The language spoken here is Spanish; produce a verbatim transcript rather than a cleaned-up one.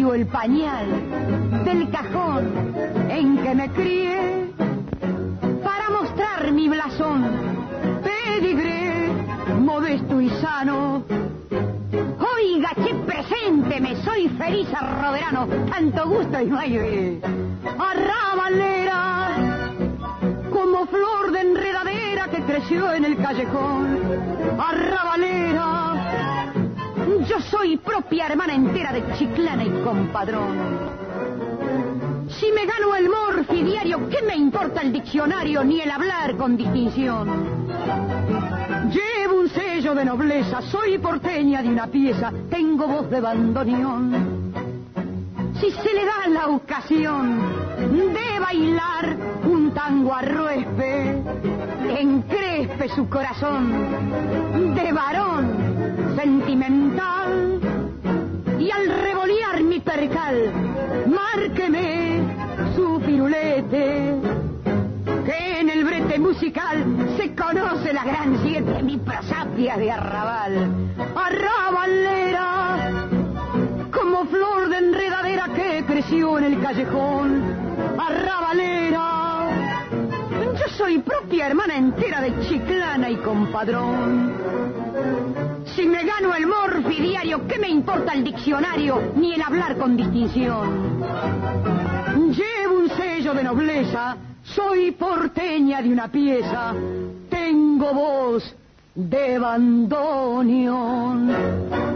diario el pañal del cajón en que me crié para mostrar mi blasón, pedigré modesto y sano. Oiga, che, presénteme, soy feliz arroverano, tanto gusto y no hay. Arrabalera, como flor de enredadera que creció en el callejón. Arrabalera, yo soy propia hermana entera de Chiclana y compadrón. Si me gano el morfi diario, ¿qué me importa el diccionario ni el hablar con distinción? Llevo un sello de nobleza, soy porteña de una pieza, tengo voz de bandoneón. Si se le da la ocasión de bailar un tango a ruespe, encrespe su corazón de varón sentimental, y al revolear mi percal, márqueme su pirulete, que en el brete musical se conoce la gran siete, mi prosapia de arrabal. Arrabalera, como flor de enredadera que creció en el callejón. Arrabalera, yo soy propia hermana entera de Chiclana y compadrón. Si me gano el morfi diario, ¿qué me importa el diccionario ni el hablar con distinción? Llevo un sello de nobleza, soy porteña de una pieza, tengo voz de bandoneón.